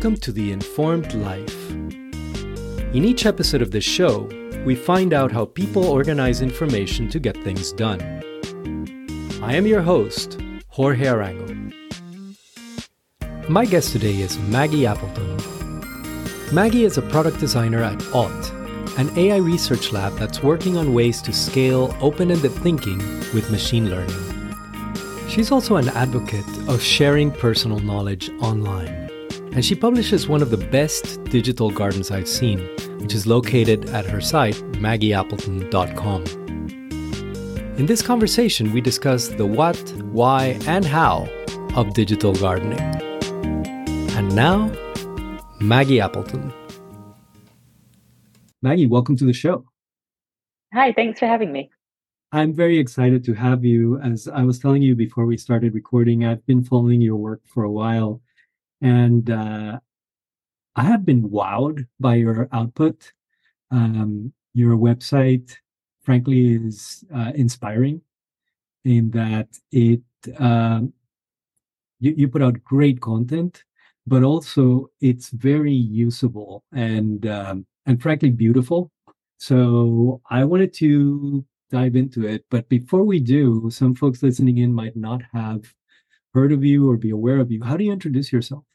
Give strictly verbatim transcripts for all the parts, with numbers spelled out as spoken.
Welcome to The Informed Life. In each episode of this show, we find out how people organize information to get things done. I am your host, Jorge Arango. My guest today is Maggie Appleton. Maggie is a product designer at Aut, an A I research lab that's working on ways to scale open-ended thinking with machine learning. She's also an advocate of sharing personal knowledge online. And she publishes one of the best digital gardens I've seen, which is located at her site, maggie appleton dot com. In this conversation, we discuss the what, why, and how of digital gardening. And now, Maggie Appleton. Maggie, welcome to the show. Hi, thanks for having me. I'm very excited to have you. As I was telling you before we started recording, I've been following your work for a while. And uh, I have been wowed by your output. Um, your website, frankly, is uh, inspiring in that it um, you, you put out great content, but also it's very usable and um, and frankly beautiful. So I wanted to dive into it. But before we do, some folks listening in might not have heard of you or be aware of you. How do you introduce yourself?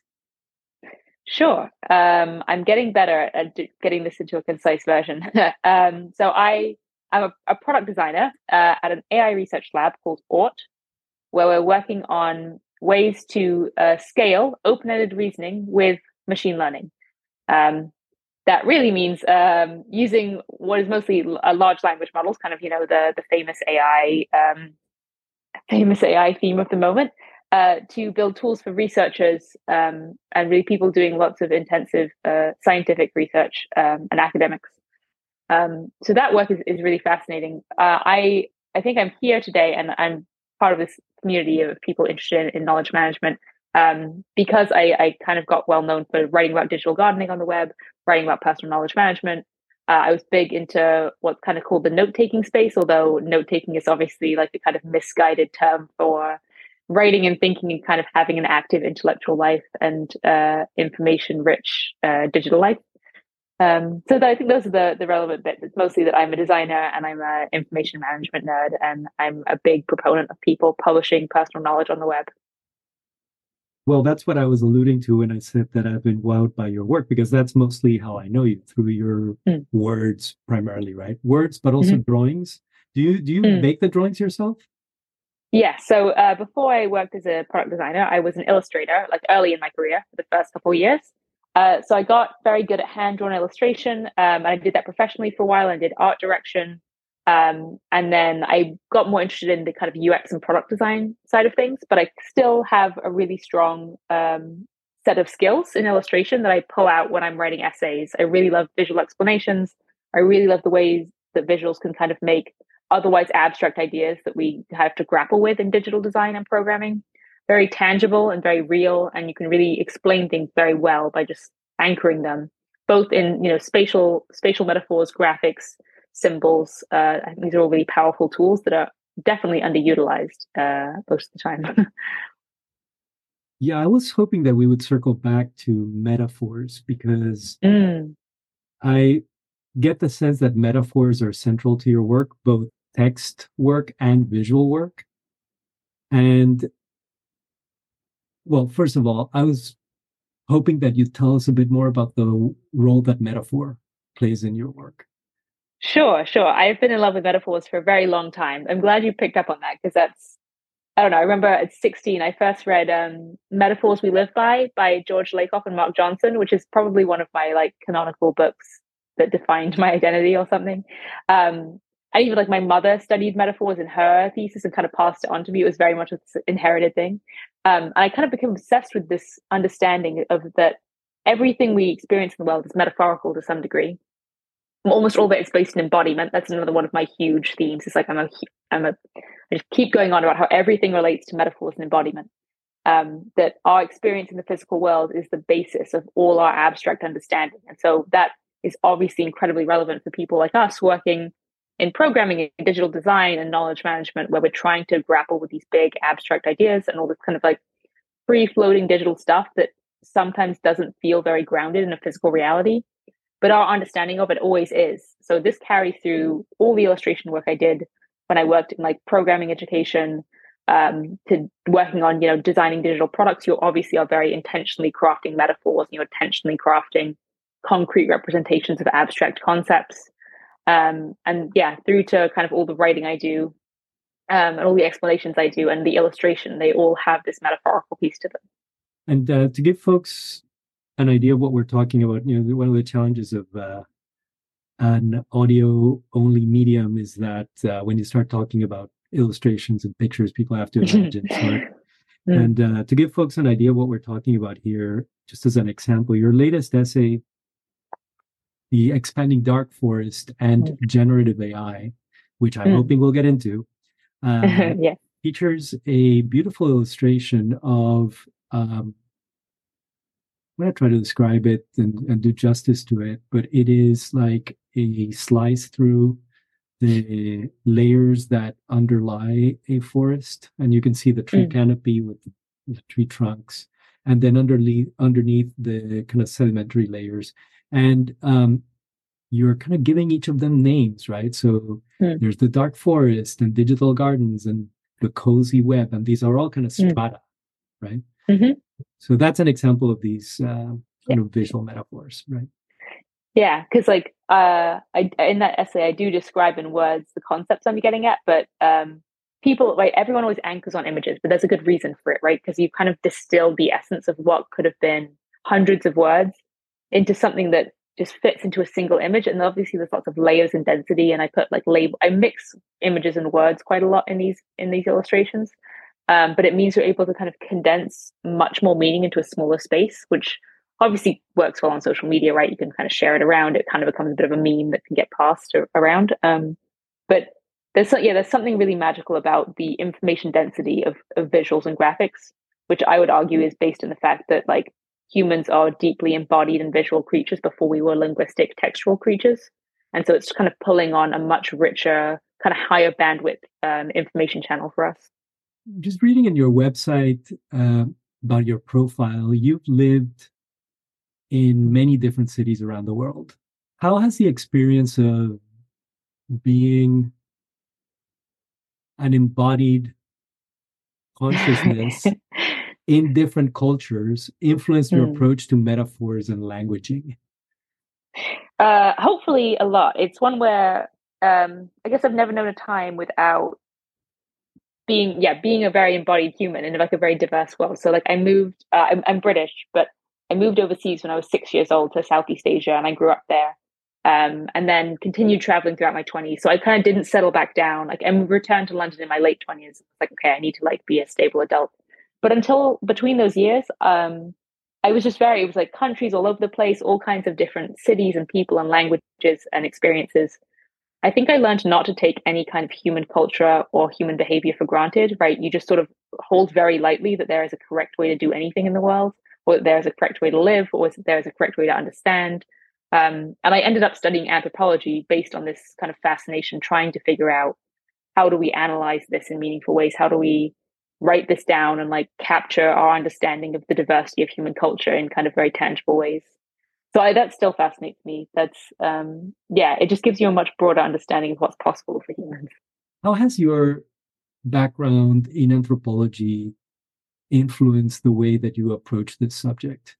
Sure. Um, I'm getting better at d- getting this into a concise version. um, so I am a, a product designer uh, at an A I research lab called Aut, where we're working on ways to uh, scale open-ended reasoning with machine learning. Um, that really means um, using what is mostly a large language models, kind of, you know, the the famous A I um, famous A I theme of the moment. Uh, to build tools for researchers um, and really people doing lots of intensive uh, scientific research um, and academics. Um, so that work is, is really fascinating. Uh, I I think I'm here today and I'm part of this community of people interested in, in knowledge management um, because I, I kind of got well known for writing about digital gardening on the web, writing about personal knowledge management. Uh, I was big into what's kind of called the note-taking space, although note-taking is obviously like a kind of misguided term for writing and thinking and kind of having an active intellectual life and uh, information-rich uh, digital life. Um, so that, I think those are the, the relevant bits. It's mostly that I'm a designer and I'm an information management nerd, and I'm a big proponent of people publishing personal knowledge on the web. Well, that's what I was alluding to when I said that I've been wowed by your work, because that's mostly how I know you, through your mm. words primarily, right? Words, but also mm-hmm. drawings. Do you do you mm. make the drawings yourself? Yeah. So uh, before I worked as a product designer, I was an illustrator, like early in my career for the first couple of years. Uh, so I got very good at hand-drawn illustration. Um, and I did that professionally for a while. I did art direction. Um, and then I got more interested in the kind of U X and product design side of things. But I still have a really strong um, set of skills in illustration that I pull out when I'm writing essays. I really love visual explanations. I really love the ways that visuals can kind of make otherwise abstract ideas that we have to grapple with in digital design and programming very tangible and very real, and you can really explain things very well by just anchoring them both in, you know, spatial spatial metaphors, graphics, symbols. uh, I think these are all really powerful tools that are definitely underutilized uh, most of the time. Yeah, I was hoping that we would circle back to metaphors, because mm. I get the sense that metaphors are central to your work, both text work and visual work. And well, first of all, I was hoping that you'd tell us a bit more about the role that metaphor plays in your work. Sure, sure. I've been in love with metaphors for a very long time. I'm glad you picked up on that, because that's, I don't know, I remember at sixteen, I first read um, Metaphors We Live By by George Lakoff and Mark Johnson, which is probably one of my like canonical books that defined my identity or something. Um, I even like my mother studied metaphors in her thesis and kind of passed it on to me. It was very much an inherited thing. Um, and I kind of became obsessed with this understanding of that everything we experience in the world is metaphorical to some degree. Almost all of it is based in embodiment. That's another one of my huge themes. It's like I'm a, I'm a, I just keep going on about how everything relates to metaphors and embodiment. Um, that our experience in the physical world is the basis of all our abstract understanding. And so that is obviously incredibly relevant for people like us working in programming and digital design and knowledge management, where we're trying to grapple with these big abstract ideas and all this kind of like free floating digital stuff that sometimes doesn't feel very grounded in a physical reality, but our understanding of it always is. So this carries through all the illustration work I did when I worked in like programming education, um, to working on, you know, designing digital products. You obviously are very intentionally crafting metaphors, you're intentionally crafting concrete representations of abstract concepts. Um, and yeah, through to kind of all the writing I do, um, and all the explanations I do and the illustration, they all have this metaphorical piece to them. And uh, to give folks an idea of what we're talking about, you know, one of the challenges of uh, an audio-only medium is that uh, when you start talking about illustrations and pictures, people have to imagine. So, and uh, to give folks an idea of what we're talking about here, just as an example, your latest essay, The Expanding Dark Forest and mm. Generative A I, which I'm mm. hoping we'll get into, uh, yeah. features a beautiful illustration of, um, I'm going to try to describe it and, and do justice to it, but it is like a slice through the layers that underlie a forest, and you can see the tree mm. canopy with the, the tree trunks, and then underneath underneath the kind of sedimentary layers, and um, you're kind of giving each of them names, right? So mm. there's the dark forest and digital gardens and the cozy web, and these are all kind of strata, mm. right? Mm-hmm. So that's an example of these uh, kind yeah. of visual metaphors, right? Yeah, because like uh, I, in that essay, I do describe in words the concepts I'm getting at, but um, people, right, everyone always anchors on images, but there's a good reason for it, right? Because you kind of distill the essence of what could have been hundreds of words into something that just fits into a single image. And obviously there's lots of layers and density, and I put like label, I mix images and words quite a lot in these in these illustrations. Um, but it means you're able to kind of condense much more meaning into a smaller space, which obviously works well on social media, right? You can kind of share it around. It kind of becomes a bit of a meme that can get passed around. Um, but there's yeah, there's something really magical about the information density of, of visuals and graphics, which I would argue is based on the fact that like humans are deeply embodied and visual creatures before we were linguistic textual creatures. And so it's kind of pulling on a much richer, kind of higher bandwidth um, information channel for us. Just reading in your website uh, about your profile, you've lived in many different cities around the world. How has the experience of being an embodied consciousness in different cultures influenced your mm. approach to metaphors and languaging? Uh, hopefully a lot. It's one where um, I guess I've never known a time without being, yeah, being a very embodied human in like a very diverse world. So like I moved, uh, I'm, I'm British, but I moved overseas when I was six years old to Southeast Asia, and I grew up there, um, and then continued traveling throughout my twenties. So I kind of didn't settle back down. Like, and returned to London in my late twenties. It's like, okay, I need to like be a stable adult. But until between those years, um, I was just very, it was like countries all over the place, all kinds of different cities and people and languages and experiences. I think I learned not to take any kind of human culture or human behavior for granted, right? You just sort of hold very lightly that there is a correct way to do anything in the world, or that there's a correct way to live, or that there's a correct way to understand. Um, and I ended up studying anthropology based on this kind of fascination, trying to figure out how do we analyze this in meaningful ways? How do we write this down and like capture our understanding of the diversity of human culture in kind of very tangible ways? So I, that still fascinates me. That's, um, yeah, it just gives you a much broader understanding of what's possible for humans. How has your background in anthropology influenced the way that you approach this subject?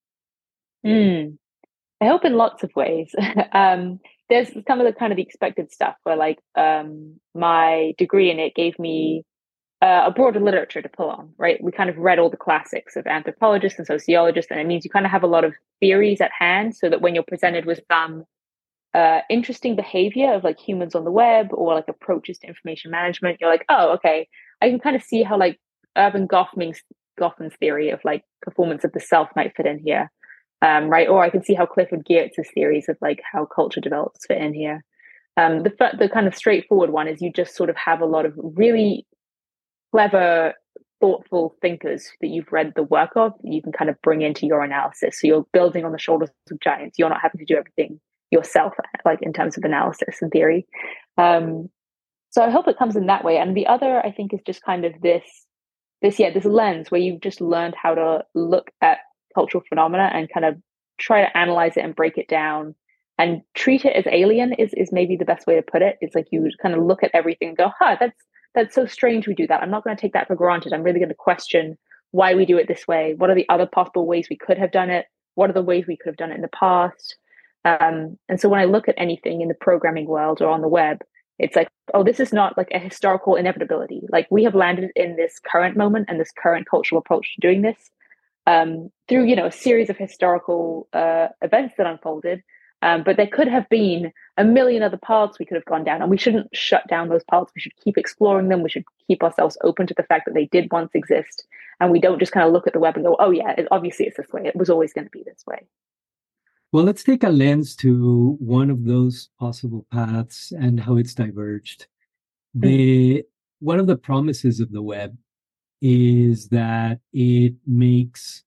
Mm. I hope in lots of ways. um, there's some of the kind of the expected stuff where like um, my degree in it gave me uh, a broader literature to pull on, right? We kind of read all the classics of anthropologists and sociologists, and it means you kind of have a lot of theories at hand, so that when you're presented with some uh, interesting behavior of like humans on the web or like approaches to information management, you're like, oh, okay, I can kind of see how like Urban Goffman's, Goffman's theory of like performance of the self might fit in here, um, right? Or I can see how Clifford Geertz's theories of like how culture develops fit in here. Um, the the kind of straightforward one is you just sort of have a lot of really clever, thoughtful thinkers that you've read the work of, you can kind of bring into your analysis. So you're building on the shoulders of giants. You're not having to do everything yourself, like in terms of analysis and theory. Um, so I hope it comes in that way. And the other, I think, is just kind of this, this, yeah, this lens where you've just learned how to look at cultural phenomena and kind of try to analyze it and break it down and treat it as alien is is maybe the best way to put it. It's like you kind of look at everything and go, huh, that's that's so strange we do that. I'm not going to take that for granted. I'm really going to question why we do it this way. What are the other possible ways we could have done it? What are the ways we could have done it in the past? Um, and so when I look at anything in the programming world or on the web, it's like, oh, this is not like a historical inevitability. Like we have landed in this current moment and this current cultural approach to doing this um, through, you know, a series of historical uh, events that unfolded. Um, but there could have been a million other paths we could have gone down, and we shouldn't shut down those paths. We should keep exploring them. We should keep ourselves open to the fact that they did once exist, and we don't just kind of look at the web and go, "Oh yeah, it, obviously it's this way. It was always going to be this way." Well, let's take a lens to one of those possible paths and how it's diverged. The mm. One of the promises of the web is that it makes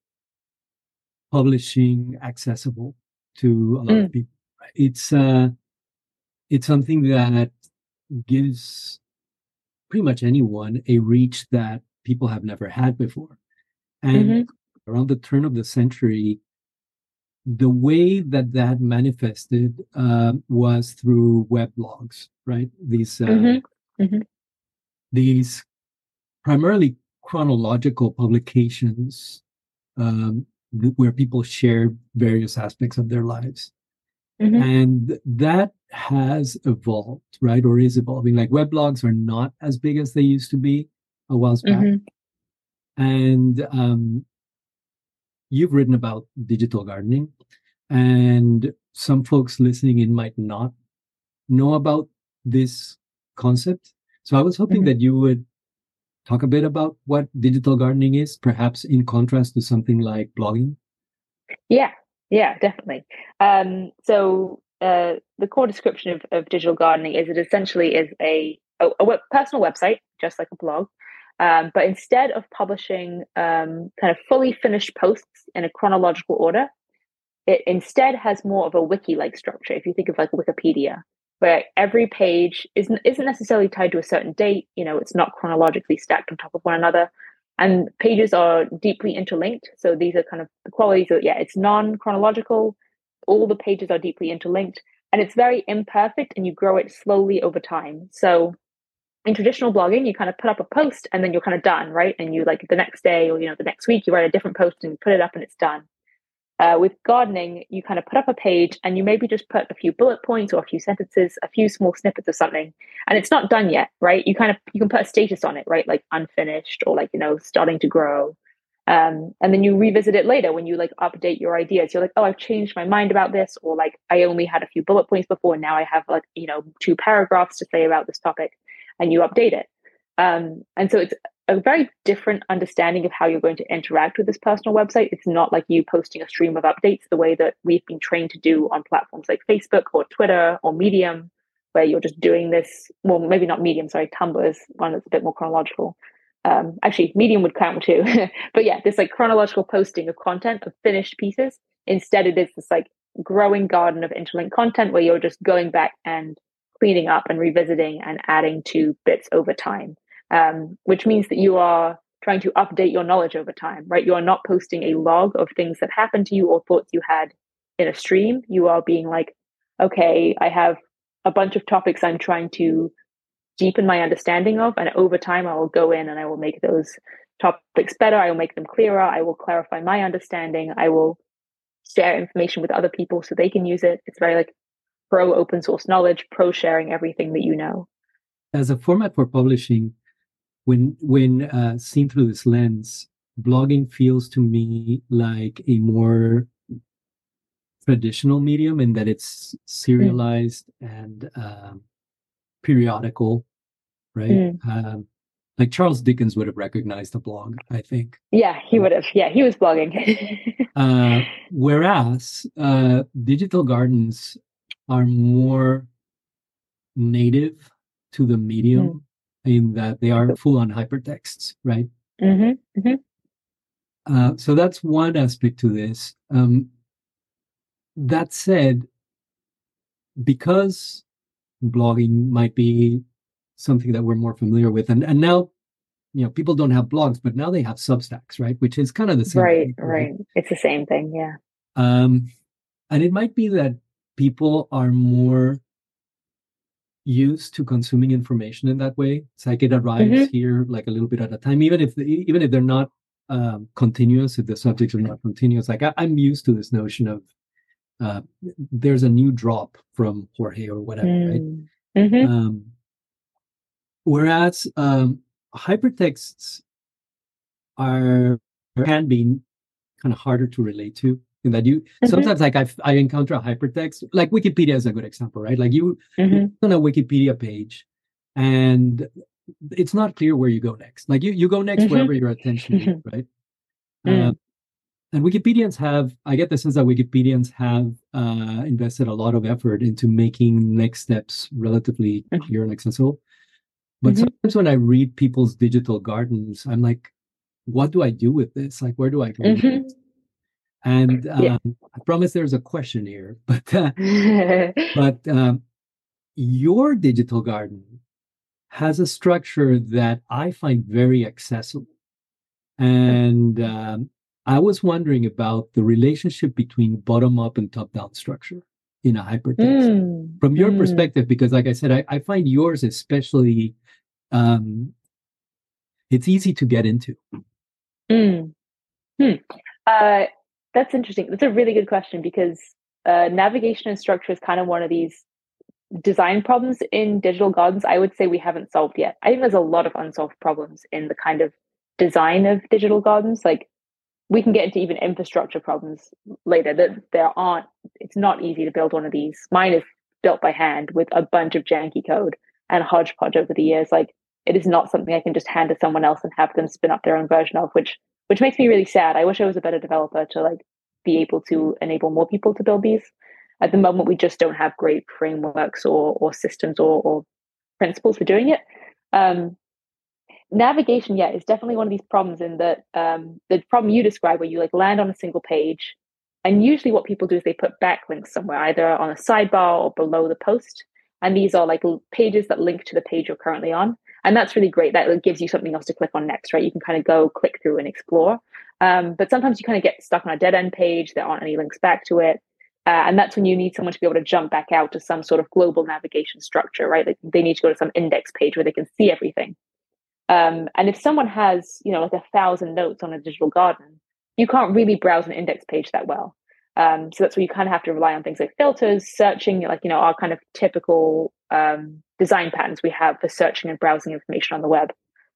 publishing accessible to a lot mm. of people. It's uh, it's something that gives pretty much anyone a reach that people have never had before. And mm-hmm. around the turn of the century, the way that that manifested uh, was through weblogs, right? These uh, mm-hmm. Mm-hmm. these primarily chronological publications um, th- where people shared various aspects of their lives. Mm-hmm. And that has evolved, right? Or is evolving. Like weblogs are not as big as they used to be a while back. Mm-hmm. And um, you've written about digital gardening, and some folks listening in might not know about this concept. So I was hoping mm-hmm. that you would talk a bit about what digital gardening is, perhaps in contrast to something like blogging. Yeah, yeah, definitely. Um, so uh, the core description of, of digital gardening is it essentially is a, a, a web, personal website, just like a blog. Um, but instead of publishing um, kind of fully finished posts in a chronological order, it instead has more of a wiki-like structure. If you think of like Wikipedia, where every page isn't isn't necessarily tied to a certain date. You know, it's not chronologically stacked on top of one another, and pages are deeply interlinked. So these are kind of the qualities of, yeah, it's non-chronological. All the pages are deeply interlinked, and it's very imperfect, and you grow it slowly over time. So in traditional blogging, you kind of put up a post and then you're kind of done, right? And you like the next day or, you know, the next week, you write a different post and you put it up and it's done. Uh, with gardening, you kind of put up a page and you maybe just put a few bullet points or a few sentences, a few small snippets of something, and it's not done yet, right? You kind of, you can put a status on it, right? Like unfinished or like, you know, starting to grow. Um, and then you revisit it later when you like update your ideas. You're like, oh, I've changed my mind about this, or like I only had a few bullet points before, and now I have like, you know, two paragraphs to say about this topic. And you update it. Um, and so it's a very different understanding of how you're going to interact with this personal website. It's not like you posting a stream of updates the way that we've been trained to do on platforms like Facebook or Twitter or Medium, where you're just doing this. Well, maybe not Medium, sorry, Tumblr is one that's a bit more chronological. Um, actually, Medium would count too. But yeah, this like chronological posting of content, of finished pieces. Instead, it is this like growing garden of interlinked content where you're just going back and cleaning up and revisiting and adding to bits over time, um, which means that you are trying to update your knowledge over time, right? You are not posting a log of things that happened to you or thoughts you had in a stream. You are being like, okay, I have a bunch of topics I'm trying to deepen my understanding of, and over time I will go in and I will make those topics better. I will make them clearer. I will clarify my understanding. I will share information with other people so they can use it. It's very like pro open source knowledge, pro sharing everything that you know. As a format for publishing, when when uh, seen through this lens, blogging feels to me like a more traditional medium in that it's serialized mm. and um, periodical, right? Mm. Um, like Charles Dickens would have recognized a blog, I think. Yeah, he would have. Yeah, he was blogging. uh, whereas uh, digital gardens are more native to the medium mm. in that they are full-on hypertexts, right? Mm-hmm. Mm-hmm. Uh, so that's one aspect to this. Um, that said, because blogging might be something that we're more familiar with, and, and now you know, people don't have blogs, but now they have Substacks, right? Which is kind of the same Right, thing, right. It's the same thing, yeah. Um, and it might be that people are more used to consuming information in that way. It's like it arrives Mm-hmm. here like a little bit at a time, even if the, even if they're not um, continuous, if the subjects are not continuous. Like I, I'm used to this notion of uh, there's a new drop from Jorge or whatever, right? Mm-hmm. Um, whereas um, hypertexts are can be kind of harder to relate to in that you Mm-hmm. sometimes like I I encounter a hypertext, like Wikipedia is a good example, right? Like you Mm-hmm. on a Wikipedia page and it's not clear where you go next. Like you you go next Mm-hmm. wherever your attention is, right? Mm. Uh, and Wikipedians have, I get the sense that Wikipedians have uh, invested a lot of effort into making next steps relatively clear and accessible. But Mm-hmm. sometimes when I read people's digital gardens, I'm like, what do I do with this? Like, where do I go? Mm-hmm. And Yeah. um, I promise there's a question here, but uh, but um, your digital garden has a structure that I find very accessible. And um, I was wondering about the relationship between bottom up and top down structure in a hypertext Mm. from your Mm. perspective, because, like I said, I, I find yours especially, um, it's easy to get into. Mm. Hmm. Uh, that's interesting. That's a really good question because uh, navigation and structure is kind of one of these design problems in digital gardens. I would say we haven't solved yet. I think there's a lot of unsolved problems in the kind of design of digital gardens. Like we can get into even infrastructure problems later. That there aren't. It's not easy to build one of these. Mine is built by hand with a bunch of janky code and hodgepodge over the years. Like it is not something I can just hand to someone else and have them spin up their own version of, which which makes me really sad. I wish I was a better developer to like be able to enable more people to build these. At the moment, we just don't have great frameworks or or systems or, or principles for doing it. Um, navigation, yeah, is definitely one of these problems in that um, the problem you describe where you like land on a single page. And usually what people do is they put backlinks somewhere, either on a sidebar or below the post. And these are like pages that link to the page you're currently on. And that's really great. That gives you something else to click on next, right? You can kind of go click through and explore. Um, but sometimes you kind of get stuck on a dead end page. There aren't any links back to it. Uh, and that's when you need someone to be able to jump back out to some sort of global navigation structure, right? Like they need to go to some index page where they can see everything. Um, and if someone has, you know, like a thousand notes on a digital garden, you can't really browse an index page that well. Um, so that's where you kind of have to rely on things like filters, searching, like, you know, our kind of typical um, design patterns we have for searching and browsing information on the web.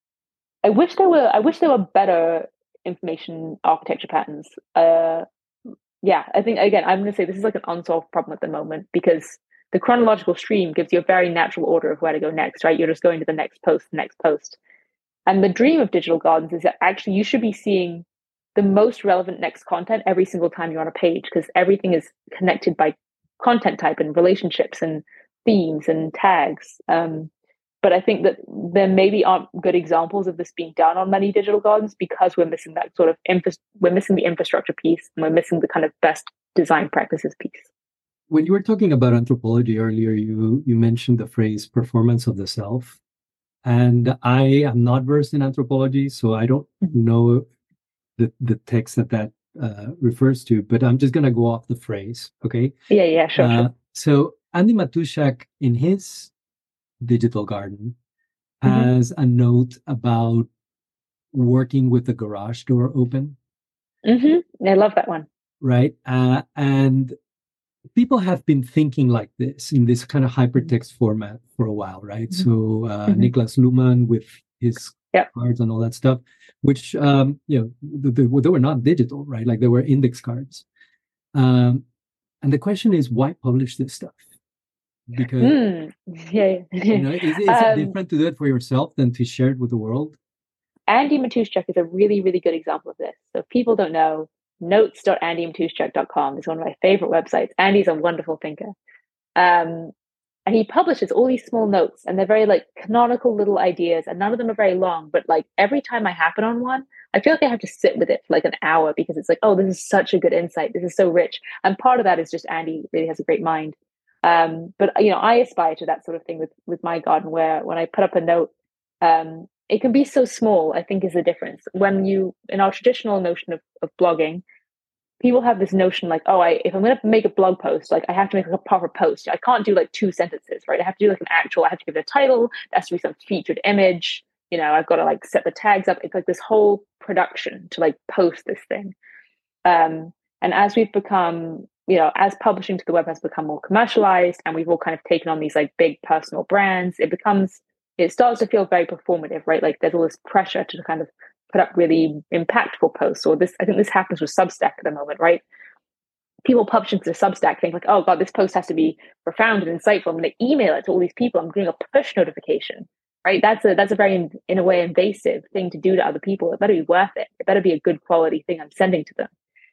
I wish there were, I wish there were better information architecture patterns. Uh, yeah, I think, again, I'm going to say this is like an unsolved problem at the moment because the chronological stream gives you a very natural order of where to go next, right? You're just going to the next post, the next post. And the dream of digital gardens is that actually you should be seeing the most relevant next content every single time you're on a page because everything is connected by content type and relationships and themes and tags. Um, but I think that there maybe aren't good examples of this being done on many digital gardens because we're missing that sort of infra- we're missing the infrastructure piece and we're missing the kind of best design practices piece. When you were talking about anthropology earlier, you you mentioned the phrase performance of the self. And I am not versed in anthropology, so I don't know the, the text that that uh, refers to, but I'm just going to go off the phrase, okay? Yeah, yeah, sure, Uh, sure. so Andy Matuszak, in his digital garden, has mm-hmm. a note about working with the garage door open. Mm-hmm. I love that one. Right? Uh, and people have been thinking like this in this kind of hypertext format for a while, right? Mm-hmm. So uh, mm-hmm. Niklas Luhmann with his yep. cards and all that stuff, which um, you know they, they were not digital, right? Like they were index cards. Um, and the question is, why publish this stuff? Because mm, yeah, you know, is, is um, it different to do it for yourself than to share it with the world? Andy Matuszak is a really, really good example of this. So if people don't know, notes dot andy matuszak dot com is one of my favorite websites. Andy's a wonderful thinker. Um, and he publishes all these small notes and they're very like canonical little ideas and none of them are very long, but like every time I happen on one, I feel like I have to sit with it for like an hour because it's like, oh, this is such a good insight. This is so rich. And part of that is just Andy really has a great mind. Um, but, you know, I aspire to that sort of thing with, with my garden where when I put up a note, um, it can be so small, I think is the difference. When you, in our traditional notion of, of blogging, people have this notion like, oh, I if I'm going to make a blog post, like I have to make like a proper post. I can't do like two sentences, right? I have to do like an actual, I have to give it a title. There has to be some featured image. You know, I've got to like set the tags up. It's like this whole production to like post this thing. Um, and as we've become, you know, as publishing to the web has become more commercialized and we've all kind of taken on these like big personal brands, it becomes, it starts to feel very performative, right? Like there's all this pressure to kind of put up really impactful posts. Or this, I think this happens with Substack at the moment, right? People publish into Substack think like, oh God, this post has to be profound and insightful. I'm going to email it to all these people. I'm doing a push notification, right? That's a, that's a very, in a way, invasive thing to do to other people. It better be worth it. It better be a good quality thing I'm sending to them.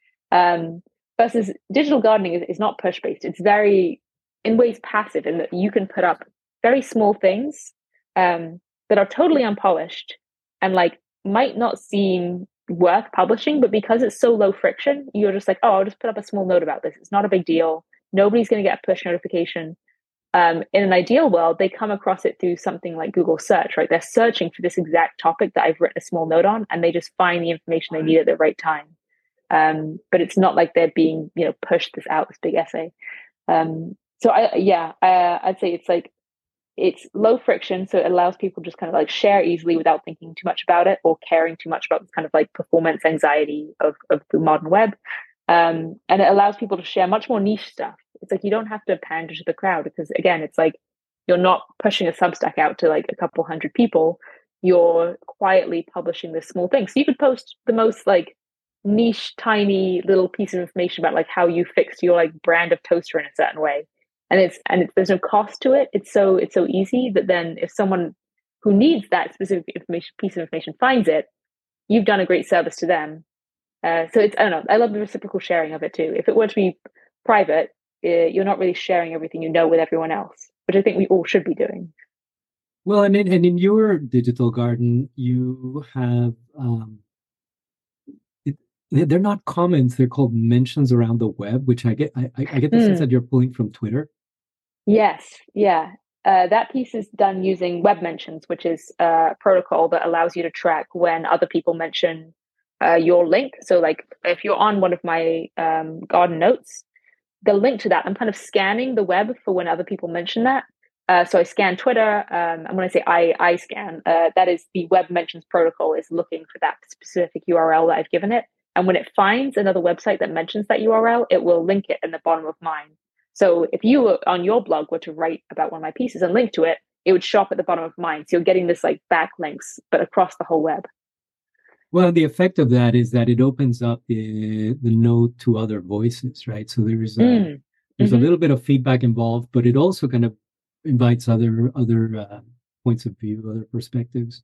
Um, versus digital gardening is, is not push-based. It's very, in ways, passive in that you can put up very small things um, that are totally unpolished and like might not seem worth publishing, but because it's so low friction, you're just like, oh, I'll just put up a small note about this. It's not a big deal. Nobody's going to get a push notification. Um, in an ideal world, they come across it through something like Google search, right? They're searching for this exact topic that I've written a small note on, and they just find the information they need at the right time. Um, but it's not like they're being, you know, pushed this out, this big essay. Um, so I, yeah, uh, I'd say it's like, it's low friction. So it allows people just kind of like share easily without thinking too much about it or caring too much about this kind of like performance anxiety of, of the modern web. Um, and it allows people to share much more niche stuff. It's like, you don't have to pander to the crowd because again, it's like, you're not pushing a Substack out to like a couple hundred people. You're quietly publishing this small thing. So you could post the most like niche, tiny little piece of information about like how you fix your like brand of toaster in a certain way, and it's and it's, there's no cost to it. It's so it's so easy that then if someone who needs that specific information piece of information finds it, you've done a great service to them. Uh, so it's I don't know. I love the reciprocal sharing of it too. If it were to be private, uh, you're not really sharing everything you know with everyone else, which I think we all should be doing. Well, and in, and in your digital garden, you have. Um... They're not comments; they're called mentions around the web, which I get. I, I get the mm. sense that you're pulling from Twitter. Yes, yeah. Uh, that piece is done using web mentions, which is a protocol that allows you to track when other people mention uh, your link. So, like, if you're on one of my um, garden notes, the link to that, I'm kind of scanning the web for when other people mention that. Uh, so I scan Twitter. Um, and when I say I, I scan, uh, that is the web mentions protocol is looking for that specific U R L that I've given it. And when it finds another website that mentions that U R L, it will link it in the bottom of mine. So if you were on your blog were to write about one of my pieces and link to it, it would show up at the bottom of mine. So you're getting this like backlinks, but across the whole web. Well, the effect of that is that it opens up the the node to other voices, right? So there's a, mm. there's mm-hmm. a little bit of feedback involved, but it also kind of invites other other uh, points of view, other perspectives.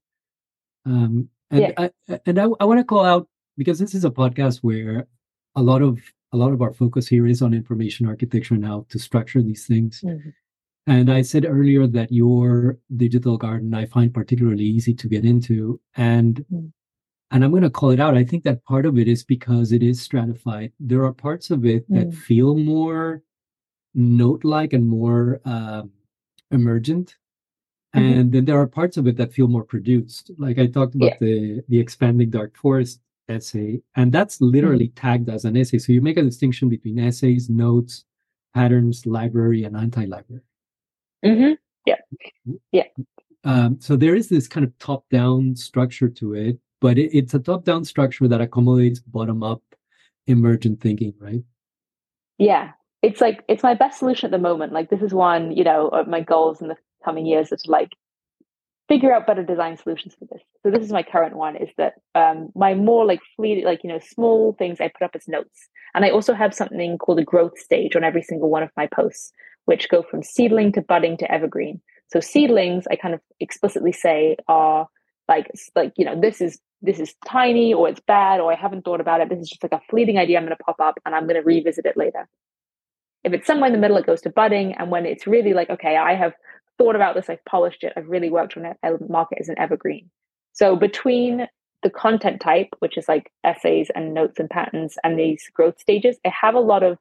Um, and yeah. I, and I, I want to call out, because this is a podcast where a lot of a lot of our focus here is on information architecture and how to structure these things. Mm-hmm. And I said earlier that your digital garden I find particularly easy to get into, and mm-hmm. and I'm going to call it out. I think that part of it is because it is stratified. There are parts of it that mm-hmm. feel more note-like and more um, emergent. Mm-hmm. And then there are parts of it that feel more produced. Like I talked about yeah. the the expanding dark forest essay, and that's literally mm-hmm. tagged as an essay. So you make a distinction between essays, notes, patterns, library, and anti-library. Mm-hmm. Yeah, yeah. Um, so there is this kind of top-down structure to it, but it, it's a top-down structure that accommodates bottom-up emergent thinking, right? Yeah, it's like it's my best solution at the moment. Like this is one, you know, of my goals in the coming years is to like figure out better design solutions for this. So this is my current one, is that um, my more like fleet, like, you know, small things I put up as notes. And I also have something called a growth stage on every single one of my posts, which go from seedling to budding to evergreen. So seedlings, I kind of explicitly say are like, like, you know, this is, this is tiny, or it's bad, or I haven't thought about it. This is just like a fleeting idea I'm going to pop up and I'm going to revisit it later. If it's somewhere in the middle, it goes to budding. And when it's really like, okay, I have thought about this, I've polished it, I've really worked on it, I'll mark it as an evergreen. So between the content type, which is like essays and notes and patterns, and these growth stages, I have a lot of,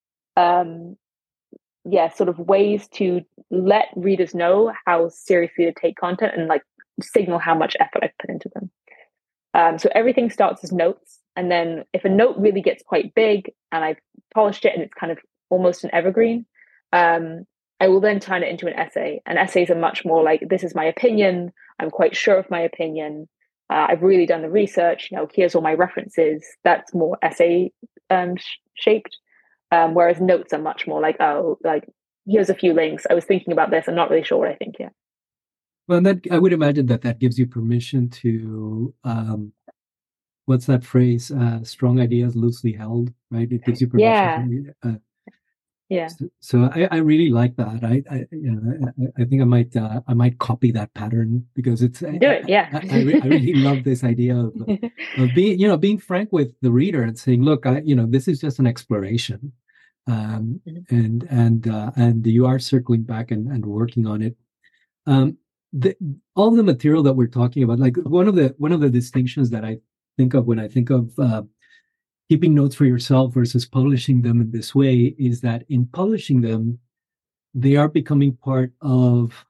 um, yeah, sort of ways to let readers know how seriously to take content and like signal how much effort I've put into them. Um, so everything starts as notes. And then if a note really gets quite big and I've polished it and it's kind of almost an evergreen, um, I will then turn it into an essay. And essays are much more like, this is my opinion. I'm quite sure of my opinion. Uh, I've really done the research. You know, here's all my references. That's more essay um, sh- shaped. Um, whereas notes are much more like, oh, like, here's a few links. I was thinking about this. I'm not really sure what I think yet. Well, that I would imagine that that gives you permission to, um, what's that phrase? Uh, strong ideas loosely held, right? It gives you permission. Yeah. To, uh, yeah. So, so I, I really like that. I, I, you know, I, I think I might, uh, I might copy that pattern because it's. Do it. Yeah. I, I, re- I really love this idea of, of being, you know, being frank with the reader and saying, look, I, you know, this is just an exploration, um, mm-hmm. and and uh, and you are circling back and, and working on it. Um, the, all the material that we're talking about, like one of the one of the distinctions that I think of when I think of uh, keeping notes for yourself versus publishing them in this way is that in publishing them, they are becoming part of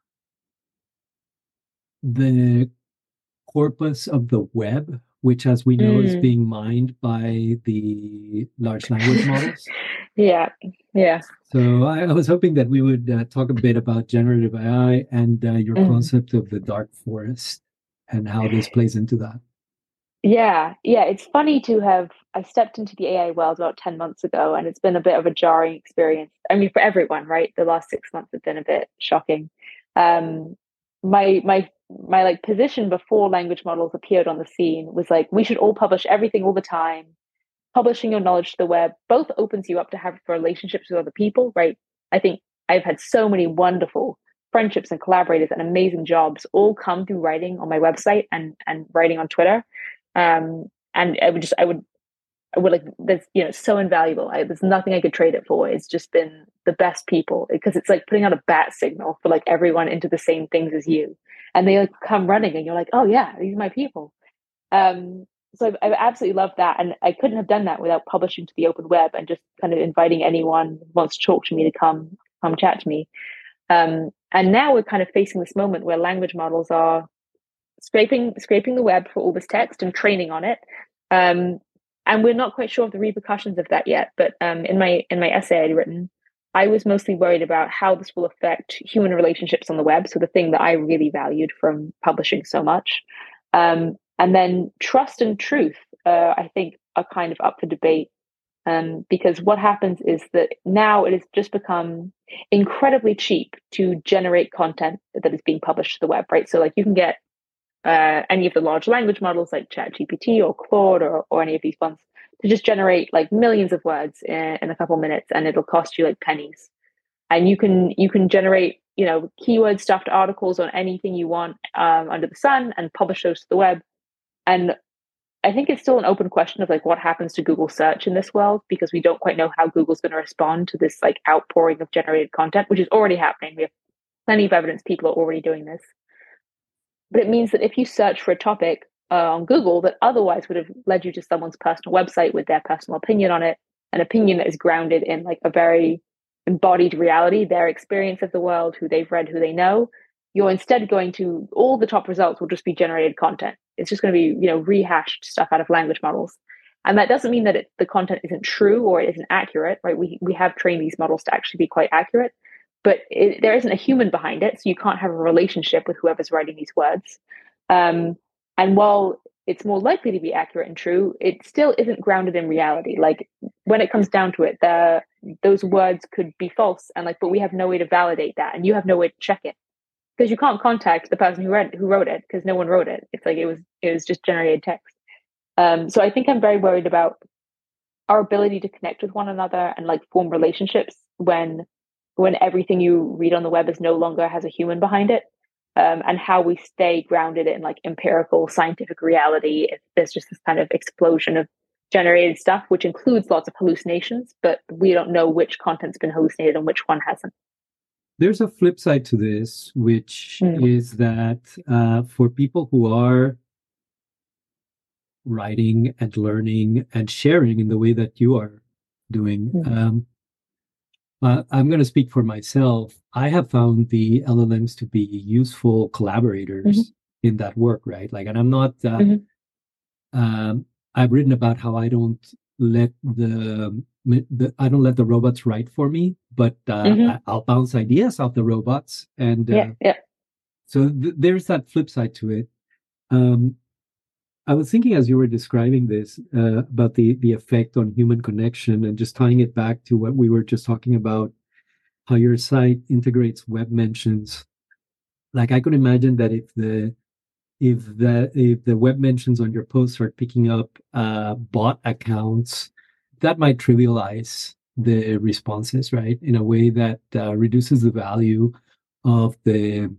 the corpus of the web, which, as we know, mm. is being mined by the large language models. yeah, yeah. So I, I was hoping that we would uh, talk a bit about generative A I and uh, your mm. concept of the dark forest and how this plays into that. Yeah, yeah. It's funny to have, I stepped into the A I world about ten months ago, and it's been a bit of a jarring experience. I mean, for everyone, right? The last six months have been a bit shocking. Um, my, my, my like position before language models appeared on the scene was like, we should all publish everything all the time. Publishing your knowledge to the web both opens you up to have relationships with other people, right? I think I've had so many wonderful friendships and collaborators and amazing jobs all come through writing on my website and, and writing on Twitter. Um, and I would just, I would, I would like, that's, you know, so invaluable. I, there's nothing I could trade it for. It's just been the best people because it's like putting out a bat signal for like everyone into the same things as you. And they like come running and you're like, oh yeah, these are my people. Um, so I've, I've absolutely loved that. And I couldn't have done that without publishing to the open web and just kind of inviting anyone who wants to talk to me to come, come chat to me. Um, and now we're kind of facing this moment where language models are scraping scraping the web for all this text and training on it, um, and we're not quite sure of the repercussions of that yet. But um, in my in my essay I'd written, I was mostly worried about how this will affect human relationships on the web. So the thing that I really valued from publishing so much, um, and then trust and truth, uh, I think, are kind of up for debate. Um, because what happens is that now it has just become incredibly cheap to generate content that is being published to the web, right? So like you can get Uh, any of the large language models like ChatGPT or Claude or, or any of these ones to just generate like millions of words in, in a couple minutes, and it'll cost you like pennies. And you can you can generate you know keyword stuffed articles on anything you want um, under the sun and publish those to the web. And I think it's still an open question of like what happens to Google search in this world, because we don't quite know how Google's going to respond to this like outpouring of generated content, which is already happening. We have plenty of evidence people are already doing this. But it means that if you search for a topic uh, on Google that otherwise would have led you to someone's personal website with their personal opinion on it, an opinion that is grounded in like a very embodied reality, their experience of the world, who they've read, who they know, you're instead going to, all the top results will just be generated content. It's just going to be, you know, rehashed stuff out of language models. And that doesn't mean that it, the content isn't true or it isn't accurate, right? We we have trained these models to actually be quite accurate. But it, there isn't a human behind it, so you can't have a relationship with whoever's writing these words. Um, and while it's more likely to be accurate and true, it still isn't grounded in reality. Like when it comes down to it, the, those words could be false, and like, but we have no way to validate that, and you have no way to check it because you can't contact the person who read who wrote it because no one wrote it. It's like it was it was just generated text. Um, so I think I'm very worried about our ability to connect with one another and like form relationships when. when everything you read on the web is no longer has a human behind it, um, and how we stay grounded in like empirical scientific reality if there's just this kind of explosion of generated stuff, which includes lots of hallucinations, but we don't know which content's been hallucinated and which one hasn't. There's a flip side to this, which mm. is that uh, for people who are writing and learning and sharing in the way that you are doing, mm. um, Uh, I'm going to speak for myself. I have found the L L Ms to be useful collaborators, in that work, right? Like, and I'm not. Uh, Mhm. um, I've written about how I don't let the, the I don't let the robots write for me, but uh, Mhm. I, I'll bounce ideas off the robots, and Yeah. uh, Yeah. so th- there's that flip side to it. Um, I was thinking as you were describing this uh, about the the effect on human connection, and just tying it back to what we were just talking about, how your site integrates web mentions. Like I could imagine that if the if the if the web mentions on your post start picking up uh, bot accounts, that might trivialize the responses, right? In a way that uh, reduces the value of the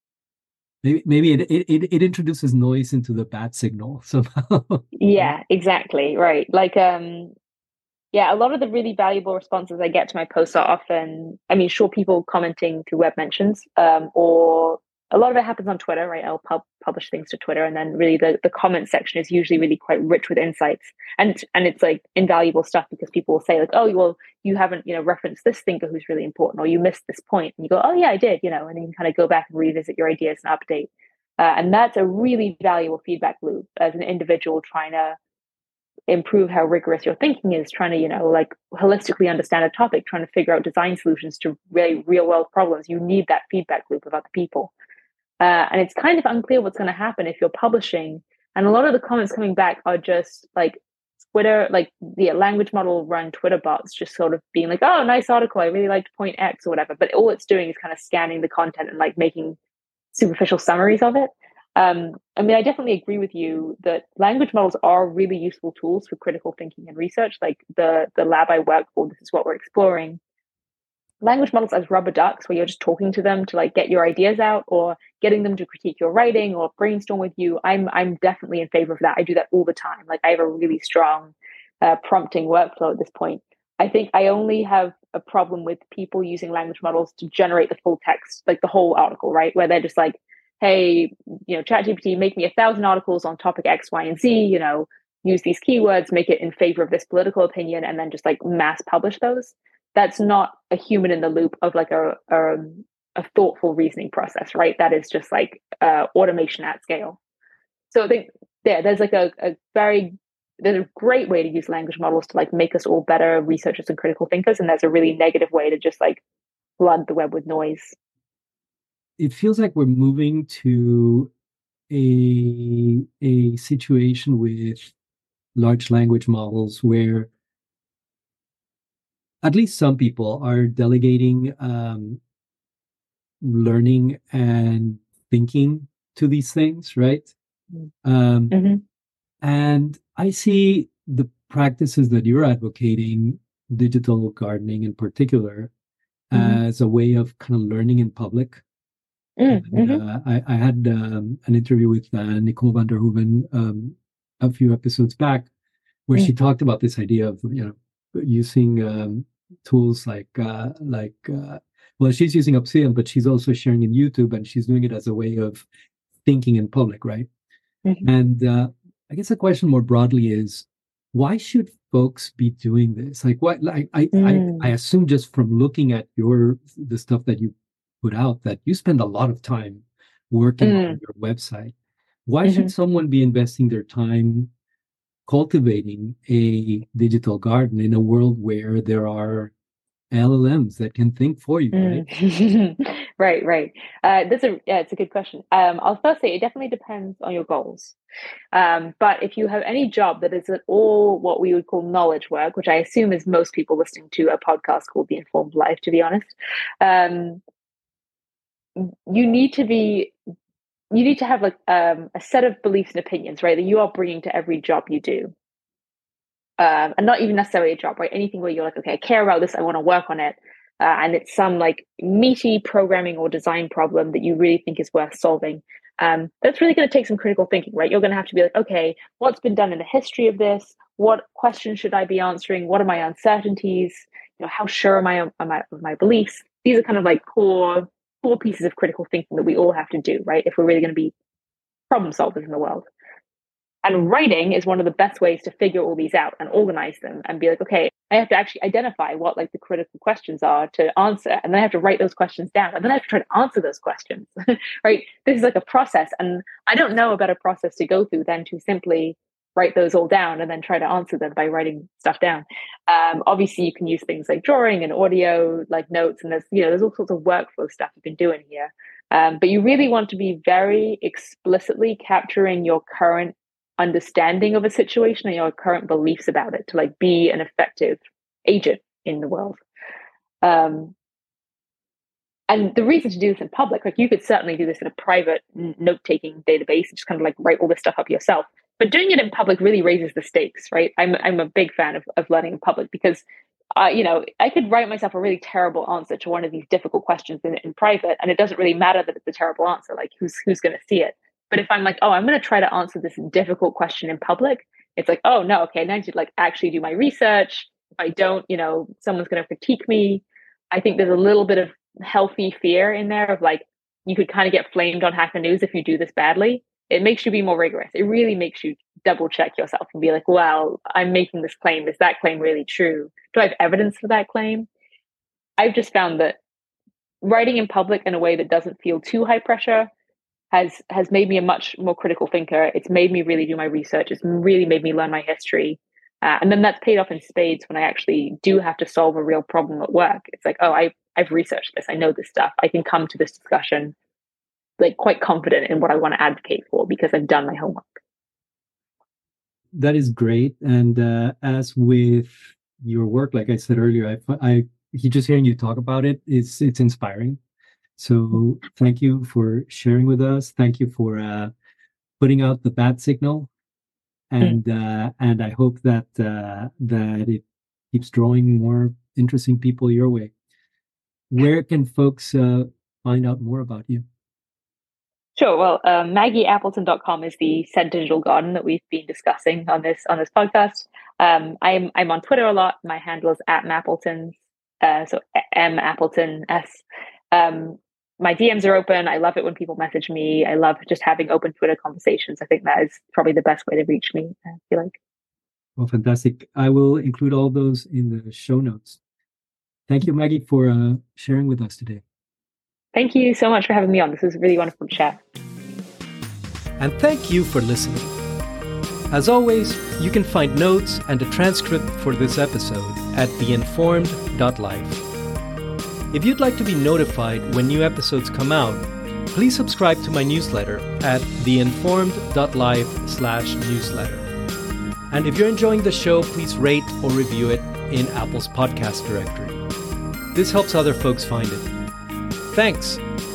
maybe maybe it, it it introduces noise into the bat signal somehow. Right? Yeah, exactly. Right. Like, um, yeah, a lot of the really valuable responses I get to my posts are often, I mean, sure, people commenting to web mentions, um, or a lot of it happens on Twitter, right? I'll pub- publish things to Twitter, and then really the, the comment section is usually really quite rich with insights, and and it's like invaluable stuff because people will say like, oh, well, you haven't, you know, referenced this thinker who's really important, or you missed this point, and you go, oh yeah, I did, you know, and then you kind of go back and revisit your ideas and update, uh, and that's a really valuable feedback loop as an individual trying to improve how rigorous your thinking is, trying to, you know, like holistically understand a topic, trying to figure out design solutions to really real world problems. You need that feedback loop of other people. Uh, and it's kind of unclear what's going to happen if you're publishing. And a lot of the comments coming back are just like Twitter, like the language model run Twitter bots, just sort of being like, oh, nice article. I really liked point X or whatever. But all it's doing is kind of scanning the content and like making superficial summaries of it. Um, I mean, I definitely agree with you that language models are really useful tools for critical thinking and research. Like the the lab I work for, this is what we're exploring. Language models as rubber ducks, where you're just talking to them to like get your ideas out, or getting them to critique your writing or brainstorm with you. I'm I'm definitely in favor of that. I do that all the time. Like I have a really strong uh, prompting workflow at this point. I think I only have a problem with people using language models to generate the full text, like the whole article, right? Where they're just like, hey, you know, ChatGPT, make me a thousand articles on topic X, Y, and Z, you know, use these keywords, make it in favor of this political opinion, and then just like mass publish those. That's not a human in the loop of like a, a, a thoughtful reasoning process, right? That is just like uh, automation at scale. So I think yeah, there's like a, a very there's a great way to use language models to like make us all better researchers and critical thinkers, and there's a really negative way to just like flood the web with noise. It feels like we're moving to a a situation with large language models where at least some people are delegating um, learning and thinking to these things, right? Um, Mm-hmm. and I see the practices that you're advocating, digital gardening in particular, Mm-hmm. as a way of kind of learning in public. And Mm-hmm. uh, I, I had um, an interview with uh, Nicole van der Hoeven um, a few episodes back, where she talked about this idea of you know using um, tools like uh, like uh, well, she's using Obsidian, but she's also sharing in YouTube, and she's doing it as a way of thinking in public, right? Mm-hmm. And uh, I guess the question more broadly is, why should folks be doing this? Like, what? Like, I, I, I Mm. assume just from looking at your the stuff that you put out that you spend a lot of time working on Mm. your website. Why should Mm-hmm. someone be investing their time cultivating a digital garden in a world where there are L L Ms that can think for you, right? Mm. Right, right. Uh, that's a yeah, it's a good question. Um, I'll first say it definitely depends on your goals. Um, but if you have any job that is at all what we would call knowledge work, which I assume is most people listening to a podcast called The Informed Life, to be honest, um, you need to be you need to have like um, a set of beliefs and opinions, right, that you are bringing to every job you do. Um, and not even necessarily a job, right? Anything where you're like, okay, I care about this, I want to work on it, uh, and it's some like meaty programming or design problem that you really think is worth solving. Um, that's really going to take some critical thinking, right? You're going to have to be like, okay, what's been done in the history of this? What questions should I be answering? What are my uncertainties? You know, how sure am I of my, of my beliefs? These are kind of like core core pieces of critical thinking that we all have to do, right? If we're really going to be problem solvers in the world. And writing is one of the best ways to figure all these out and organize them and be like, okay, I have to actually identify what like the critical questions are to answer. And then I have to write those questions down. And then I have to try to answer those questions, right? This is like a process. And I don't know a better process to go through than to simply write those all down and then try to answer them by writing stuff down. Um, obviously, you can use things like drawing and audio, like notes, and there's, you know, there's all sorts of workflow stuff you've been doing here. Um, but you really want to be very explicitly capturing your current understanding of a situation and your current beliefs about it to like be an effective agent in the world. Um, and the reason to do this in public, like you could certainly do this in a private note-taking database and just kind of like write all this stuff up yourself. But doing it in public really raises the stakes, right? I'm I'm a big fan of, of learning in public because, uh, you know, I could write myself a really terrible answer to one of these difficult questions in, in private, and it doesn't really matter that it's a terrible answer. Like, who's who's going to see it? But if I'm like, oh, I'm going to try to answer this difficult question in public, it's like, oh, no, okay, now I need to like actually do my research. If I don't, you know, someone's going to critique me. I think there's a little bit of healthy fear in there of like, you could kind of get flamed on Hacker News if you do this badly. It makes you be more rigorous. It really makes you double check yourself and be like, well, I'm making this claim. Is that claim really true? Do I have evidence for that claim? I've just found that writing in public in a way that doesn't feel too high pressure has has made me a much more critical thinker. It's made me really do my research. It's really made me learn my history. Uh, and then that's paid off in spades when I actually do have to solve a real problem at work. It's like, oh, I, I've researched this. I know this stuff. I can come to this discussion like quite confident in what I want to advocate for because I've done my homework. That is great. And uh, as with your work, like I said earlier, I, I just hearing you talk about it, it's it's inspiring. So thank you for sharing with us. Thank you for uh, putting out the bat signal, and mm. uh, and I hope that uh, that it keeps drawing more interesting people your way. Where can folks uh, find out more about you? Sure. Well, uh, Maggie Appleton dot com is the said digital garden that we've been discussing on this on this podcast. Um, I'm I'm on Twitter a lot. My handle is at Mappleton, uh, so M Appleton S. Um, my D Ms are open. I love it when people message me. I love just having open Twitter conversations. I think that is probably the best way to reach me, I feel like. Well, fantastic. I will include all those in the show notes. Thank you, Maggie, for uh, sharing with us today. Thank you so much for having me on. This was really wonderful to chat. And thank you for listening. As always, you can find notes and a transcript for this episode at the informed dot life. If you'd like to be notified when new episodes come out, please subscribe to my newsletter at the informed dot life slash newsletter. And if you're enjoying the show, please rate or review it in Apple's podcast directory. This helps other folks find it. Thanks!